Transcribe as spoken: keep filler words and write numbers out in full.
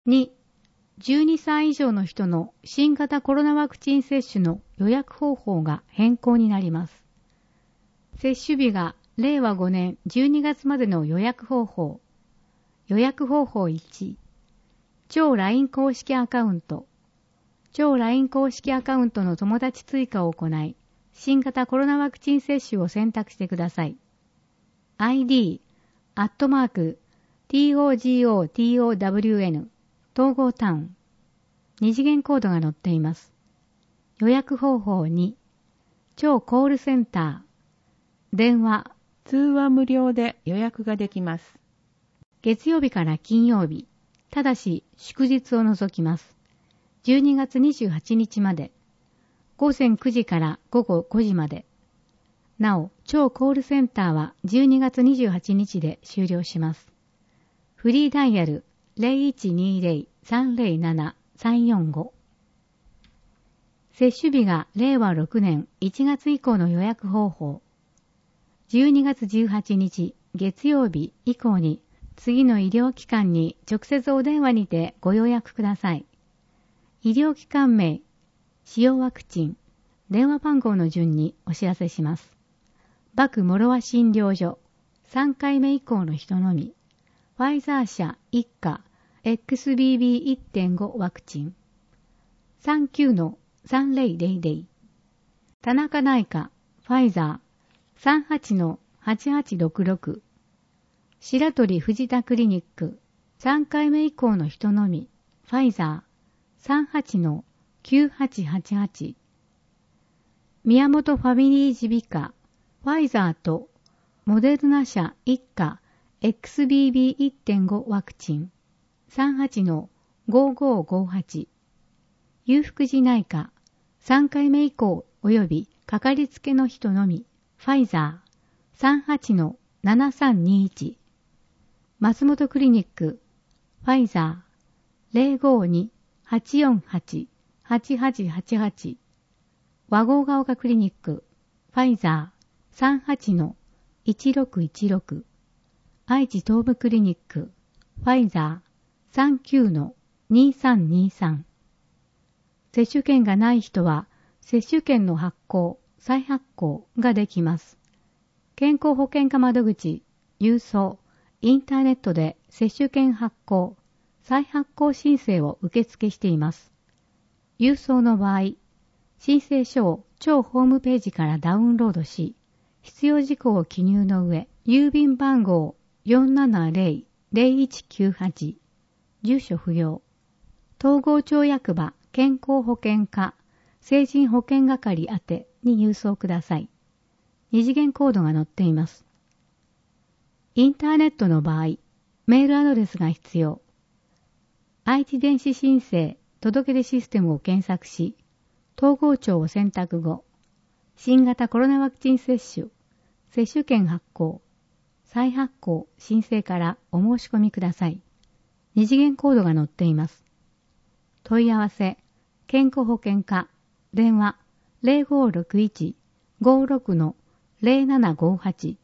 に、じゅうにさい以上の人の新型コロナワクチン接種の予約方法が変更になります。接種日がれいわごねんじゅうにがつまでの予約方法。予約方法いち、超 ライン 公式アカウント。超 ライン 公式アカウントの友達追加を行い、新型コロナワクチン接種を選択してください。アイディー、アットマーク、トグオトウン、統合タウン。二次元コードが載っています。予約方法に、超コールセンター。電話、 通話無料で予約ができます。 月曜日から金曜日、ただし祝日を除きます。じゅうにがつにじゅうはちにちまで、ごぜんくじからごごごじまで。なお、超コールセンターはじゅうにがつにじゅうはちにちで終了します。フリーダイヤル ゼロいちにゼロ さんゼロなな さんよんご。接種日がれいわろくねんいちがつ以降の予約方法。じゅうにがつじゅうはちにち月曜日以降に次の医療機関に直接お電話にてご予約ください。医療機関名、使用ワクチン、電話番号の順にお知らせします。バクモロワ診療所、さんかいめ以降の人のみ、ファイザー社一家 エックスビービーいってんご ワクチン、さんきゅうのさんぜろぜろぜろ、田中内科、ファイザー、さんはちのはちはちろくろく、白鳥藤田クリニック、さんかいめ以降の人のみ、ファイザー、さんはちのきゅうはちはちはち、宮本ファミリー耳鼻科、ファイザーとモデルナ社一家 エックスビービーいってんご ワクチン、さんはちのごごごはち、裕福寺内科、さんかいめ以降及びかかりつけの人のみ、ファイザー、さんはちのななさんにいち、松本クリニック、ファイザー、ゼロごに はちよんはち はちはちはちはち、和合が丘クリニック、ファイザー、さんはちのいちろくいちろく、愛知東部クリニック、ファイザー、さんきゅうのにさんにさん。接種券がない人は、接種券の発行、再発行ができます。健康保険課窓口、郵送、インターネットで接種券発行、再発行申請を受付しています。郵送の場合、申請書を超ホームページからダウンロードし、必要事項を記入の上、郵便番号 よんななゼロ ゼロいちきゅうはち、住所不要、統合町役場健康保険課成人保険係宛てに郵送ください。二次元コードが載っています。インターネットの場合、メールアドレスが必要。愛知電子申請届出システムを検索し、統合庁を選択後、新型コロナワクチン接種、接種券発行、再発行申請からお申し込みください。二次元コードが載っています。問い合わせ、健康保険課、電話 ゼロごろくいち ごろくのゼロななごはち